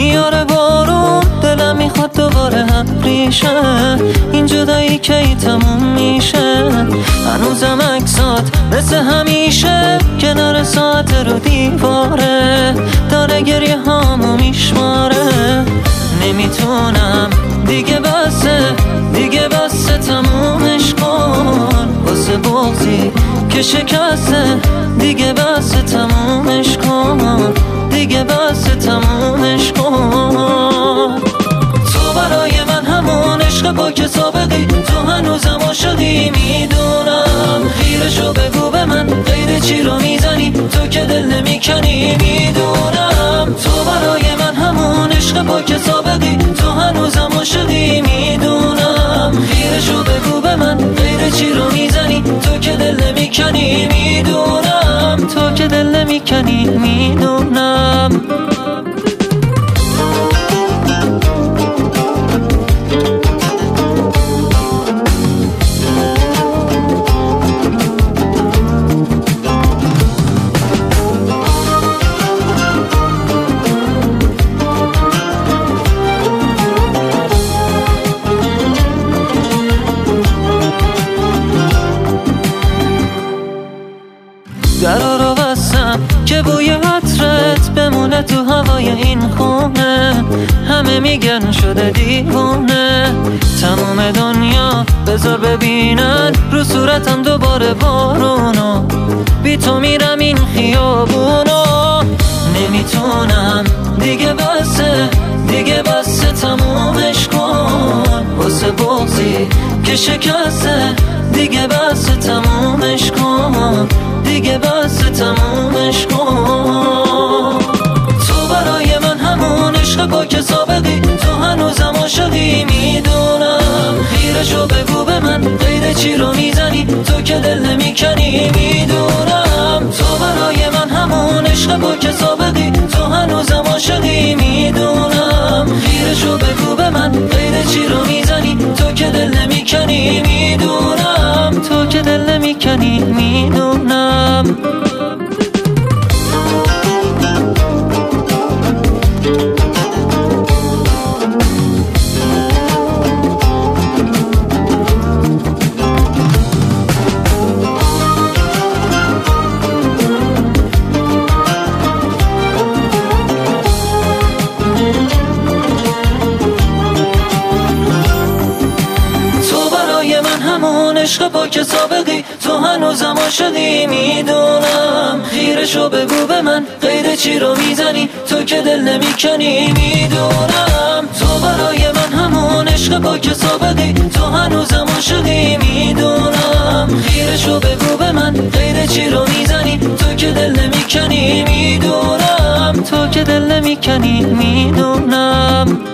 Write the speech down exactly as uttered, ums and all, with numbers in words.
میاره بارون، دلم میخواد دوباره هم ریشه. این جدایی که ای تموم میشه، هنوزم عکسات مثل همیشه کنار ساعت رو دیواره، داره گریه هامو میشماره. نمیتونم دیگه بسه، دیگه بسه تمومش کن. واسه بغضی که شکسته دیگه بسه تمومش کن، دیگه بسه تمومش کن. تو برای من همون عشق پاک سابقی، تو هنوزم عاشقی میدونم. خیرشو بگو به من، غیر چی رو میزنی تو که دل نمیکنی میدونم. تو برای من همون عشق پاک سابقی، تو هنوزم عاشقی میدونم. خیرشو بگو به من، غیر چی رو میزنی تو که دل نمیکنی میدونم. تو که دل نمیکنی میدونم. درا رو بستم که بوی عطرت بمونه تو هوای این خونه. همه میگن شده دیوونه، تمام دنیا بذار ببینن رو صورتم دوباره بارونو. بی تو میرم این خیابونو. نمیتونم دیگه بسه، دیگه بسه تمومش کن. واسه بغضی که شکسته دیگه بسه تمومش کن، دیگه بسه تمومش کن. تو برای من همون عشق پاک سابقی، تو هنوزم عاشقی میدونم. خیرشو بگو به من، غیر چی رو میزنی تو که دل نمیکنی میدونم. تو برای من همون عشق پاک سابقی، تو هنوزم عاشقی میدونم. خیرشو بگو به من، غیر چی رو میزنی تو که دل نمیکنی میدونم. تو که دل نمیکنی میدونم. عشق پاک سابقی، تو هنوزم عاشقی میدونم. خیرشو بگو به من، غیر چی رو میزنی تو که دل نمیکنی میدونم. تو برای من همون عشق پاک سابقی، تو هنوزم عاشقی میدونم. خیرشو بگو به من، غیر چی رو میزنی تو که دل نمیکنی میدونم. تو که دل نمیکنی میدونم.